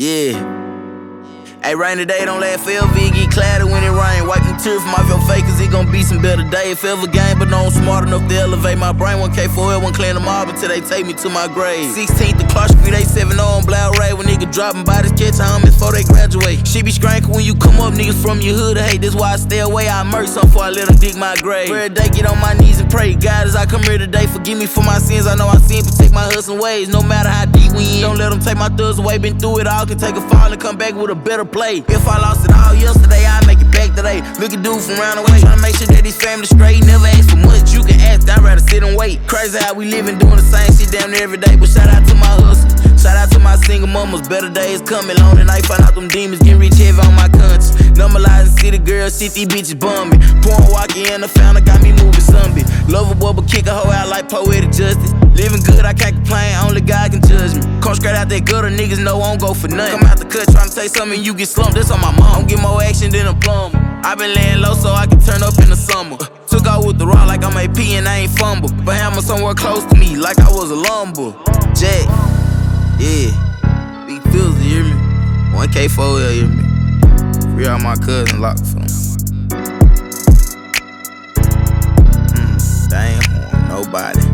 Yeah. Hey, rain today, don't let LV get cloudy when it rain. Wipe them tears from off your face, cause it gon' be some better days. If ever game, but no, I'm smart enough to elevate my brain. 1K4L, one clean them all until they take me to my grave. 16th to Clark Street, 870 on Blair Ray. When niggas dropping bodies, catch homies before they graduate. She be scrankin' when you come up, niggas from your hood hate. That's why I stay away, I immerse some before I let them dig my grave. Every day, get on my knees and pray. God, as I come here today, forgive me for my sins. I know I sin, protect my hustling ways. No matter how deep we in, don't let them take my thugs away. Been through it all, can take a fall and come back with a better play. If I lost it all yesterday, I make it back today. Look at dude from round the way, tryna make sure that his family straight. Never ask for much, you can ask, I'd rather sit and wait. Crazy how we living, doing the same shit damn near every day. But shout out to my hustle, shout out to my single mamas. Better days coming, long tonight, find out them demons getting rich heavy on my conscience. Normalizing city girls, shit these bitches bumming. Pouring walking in the fountain, got me moving zombie. Lovable but kick a hoe out like poetic justice. Living good, I can't complain, only God can judge me. Come straight out that gutter, niggas know I don't go for nothing. Come out the cut, tryna say something, you get slumped, that's on my mom. Don't get more action than a plumber. I been laying low so I can turn up in the summer. Took out with the rock like I'm AP and I ain't fumble. But hammer somewhere close to me like I was a lumber. Jack, yeah, big feels, you hear me? 1K4L, you hear me? Free out my cousin, lock for them. They ain't harm nobody.